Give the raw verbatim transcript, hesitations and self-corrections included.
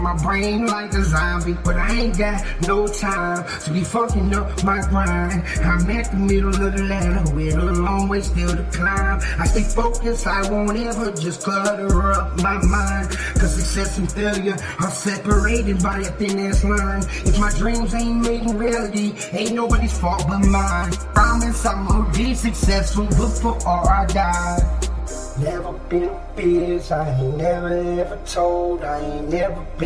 my brain like a zombie, but I ain't got no time to be fucking up my grind. I'm at the middle of the ladder with a long way still to climb. I stay focused, I won't ever just clutter up my mind, cause success and failure are separated by a thin ass line. If my dreams ain't made in reality, ain't nobody's fault but mine. Promise I'm gonna be successful before I die. Never been a bitch, I ain't never ever told, I ain't never been